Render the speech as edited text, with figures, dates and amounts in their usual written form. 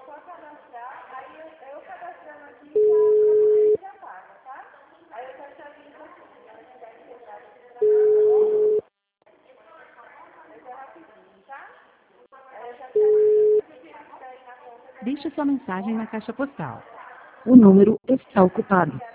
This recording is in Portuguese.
Deixe sua mensagem na caixa postal. O número está ocupado.